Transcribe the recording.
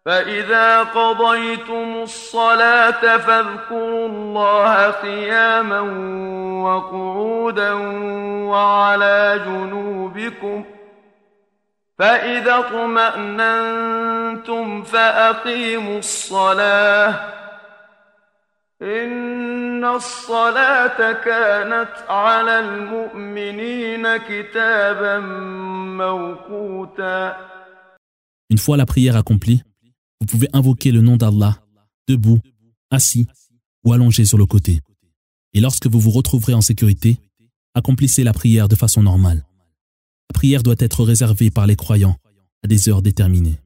فإذا قضيتم الصلاة فاذكروا الله قياما وقعودا وعلى جنوبكم فإذا اطمأننتم فأقيموا الصلاة إن الصلاة كانت على المؤمنين كتابا موقوتا. Une fois la prière accomplie, vous pouvez invoquer le nom d'Allah, debout, assis ou allongé sur le côté. Et lorsque vous vous retrouverez en sécurité, accomplissez la prière de façon normale. La prière doit être réservée par les croyants à des heures déterminées.